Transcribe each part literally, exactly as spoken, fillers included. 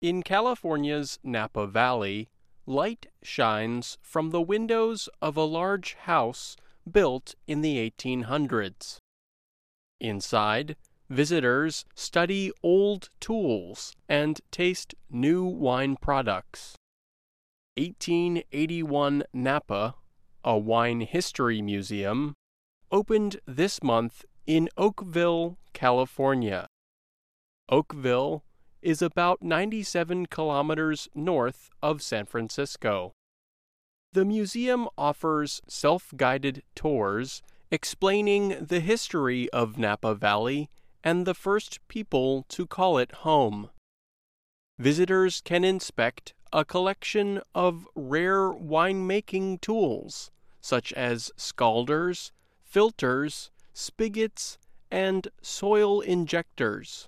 In California's Napa Valley, light shines from the windows of a large house built in the eighteen hundreds. Inside, visitors study old tools and taste new wine products. eighteen eighty-one Napa, a wine history museum, opened this month in Oakville, California. Oakville is about ninety-seven kilometers north of San Francisco. The museum offers self-guided tours explaining the history of Napa Valley and the first people to call it home. Visitors can inspect a collection of rare winemaking tools, such as scalders, filters, spigots, and soil injectors.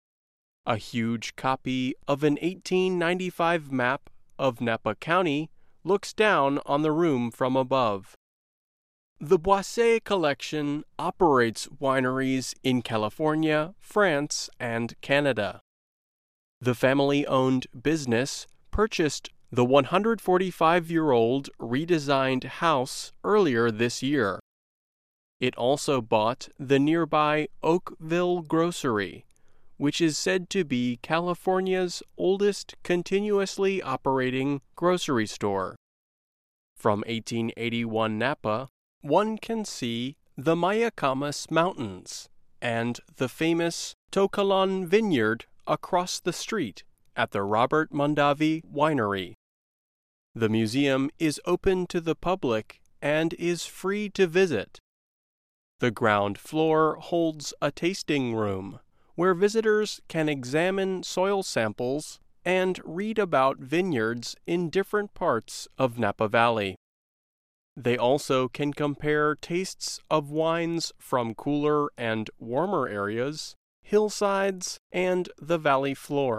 A huge copy of an eighteen ninety-five map of Napa County looks down on the room from above. The Boisset Collection operates wineries in California, France, and Canada. The family-owned business purchased the one hundred forty-five-year-old redesigned house earlier this year. It also bought the nearby Oakville Grocery, which is said to be California's oldest continuously operating grocery store. From eighteen eighty-one Napa, one can see the Mayacamas Mountains and the famous To Kalon Vineyard across the street at the Robert Mondavi Winery. The museum is open to the public and is free to visit. The ground floor holds a tasting room where visitors can examine soil samples and read about vineyards in different parts of Napa Valley. They also can compare tastes of wines from cooler and warmer areas, hillsides, and the valley floor.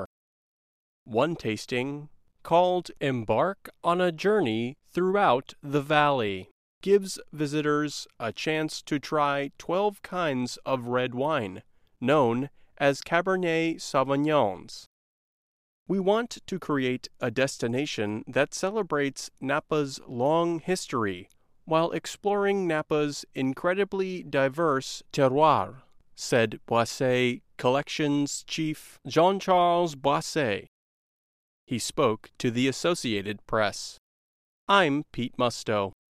One tasting, called Embark on a Journey Throughout the Valley, gives visitors a chance to try twelve kinds of red wine, known as Cabernet Sauvignons. We want to create a destination that celebrates Napa's long history while exploring Napa's incredibly diverse terroir, said Boisset Collections chief Jean-Charles Boisset. He spoke to the Associated Press. I'm Pete Musto.